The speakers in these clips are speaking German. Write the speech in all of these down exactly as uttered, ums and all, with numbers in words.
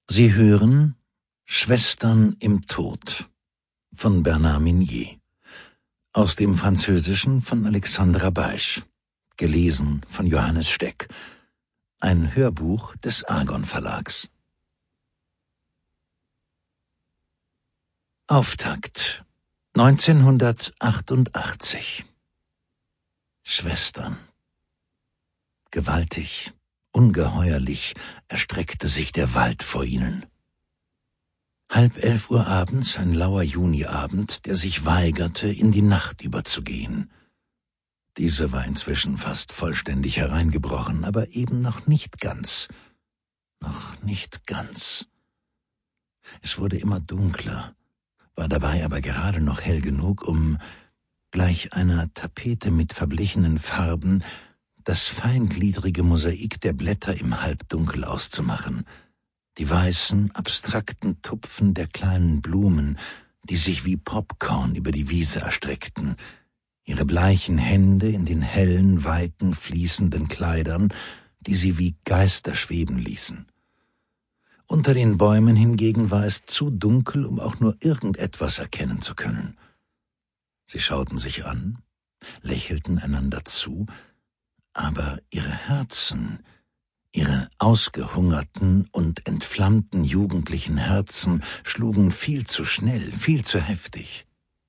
Sie hören Schwestern im Tod von Bernard Minier, aus dem Französischen von Alexandra Beisch, gelesen von Johannes Steck, ein Hörbuch des Argon Verlags. Auftakt neunzehnhundertachtundachtzig. Schwestern. Gewaltig, ungeheuerlich erstreckte sich der Wald vor ihnen. Halb elf Uhr abends, ein lauer Juniabend, der sich weigerte, in die Nacht überzugehen. Diese war inzwischen fast vollständig hereingebrochen, aber eben noch nicht ganz. Noch nicht ganz. Es wurde immer dunkler, war dabei aber gerade noch hell genug, um, gleich einer Tapete mit verblichenen Farben, das feingliedrige Mosaik der Blätter im Halbdunkel auszumachen, die weißen, abstrakten Tupfen der kleinen Blumen, die sich wie Popcorn über die Wiese erstreckten, ihre bleichen Hände in den hellen, weiten, fließenden Kleidern, die sie wie Geister schweben ließen. Unter den Bäumen hingegen war es zu dunkel, um auch nur irgendetwas erkennen zu können. Sie schauten sich an, lächelten einander zu, aber ihre Herzen, ihre ausgehungerten und entflammten jugendlichen Herzen schlugen viel zu schnell, viel zu heftig.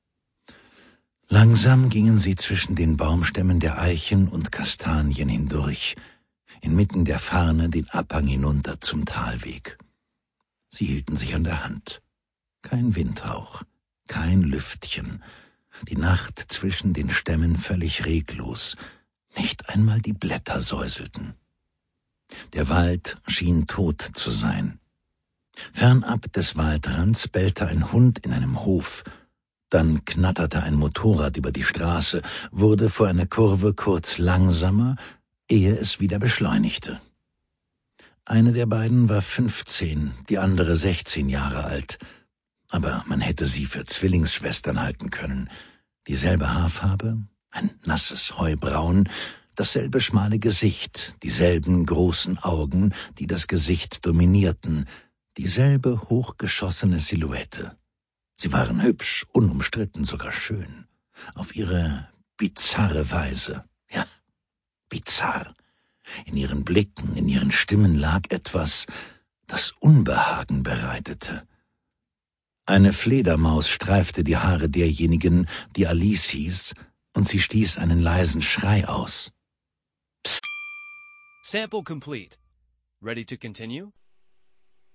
Langsam gingen sie zwischen den Baumstämmen der Eichen und Kastanien hindurch, inmitten der Farne den Abhang hinunter zum Talweg. Sie hielten sich an der Hand. Kein Windhauch, kein Lüftchen, die Nacht zwischen den Stämmen völlig reglos, nicht einmal die Blätter säuselten. Der Wald schien tot zu sein. Fernab des Waldrands bellte ein Hund in einem Hof, dann knatterte ein Motorrad über die Straße, wurde vor einer Kurve kurz langsamer, ehe es wieder beschleunigte. Eine der beiden war fünfzehn, die andere sechzehn Jahre alt, aber man hätte sie für Zwillingsschwestern halten können. Dieselbe Haarfarbe, ein nasses Heubraun, dasselbe schmale Gesicht, dieselben großen Augen, die das Gesicht dominierten, dieselbe hochgeschossene Silhouette. Sie waren hübsch, unumstritten, sogar schön, auf ihre bizarre Weise. Ja, bizarr. In ihren Blicken, in ihren Stimmen lag etwas, das Unbehagen bereitete. Eine Fledermaus streifte die Haare derjenigen, die Alice hieß, und sie stieß einen leisen Schrei aus. Psst. Sample complete. Ready to continue?